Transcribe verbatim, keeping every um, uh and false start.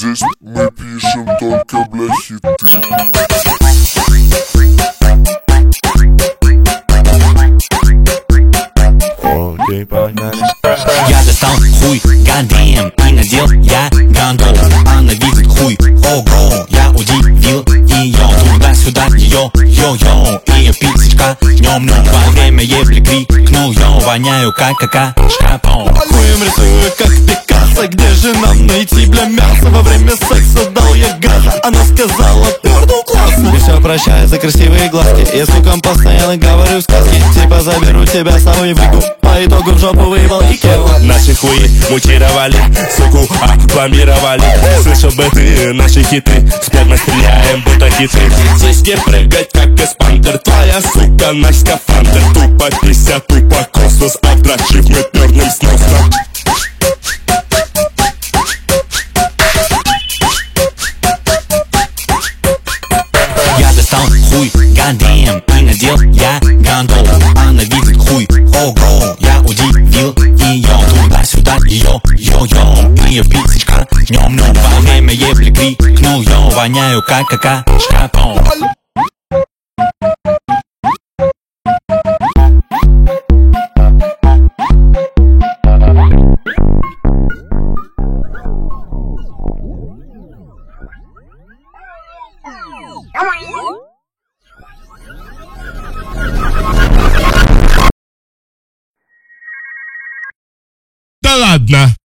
Здесь мы пишем только, бля, хиты. Окей, погнали. Я достал хуй, гадем, и надел я гандол. Она видит хуй, ого, я удивил ее. Туда-сюда ее, йо-йо, ее писечка, нем-нем. Во время ебли крикнул, йо, воняю как какашка. Хуем рисую, как Пикассо. Где же нам найти, бля, мясо? Во время секса дал я газа. Она сказала, пернул классно. И все прощаю за красивые глазки. Я сукам постоянно говорю сказки. Типа заберу тебя с собой в ригу. По итогу в жопу выебал Икеу. Наши хуи мутировали, суку оккламировали. Слышал бы ты наши хиты, сплотно стреляем, будто хиты. Здесь не прыгать, как эспандер. Твоя сука на скафандр. Тупо пися, тупо космос. Обдрачив мы перным сносно. Я достал хуй, гадем, и надел я гандол. Она видит хуй, ого, я удивил ее. Туда-сюда ее, йо-йо, ее писечка, нем-нем. Во время ебли крикнул, йо, воняю как какашка. Да ладно!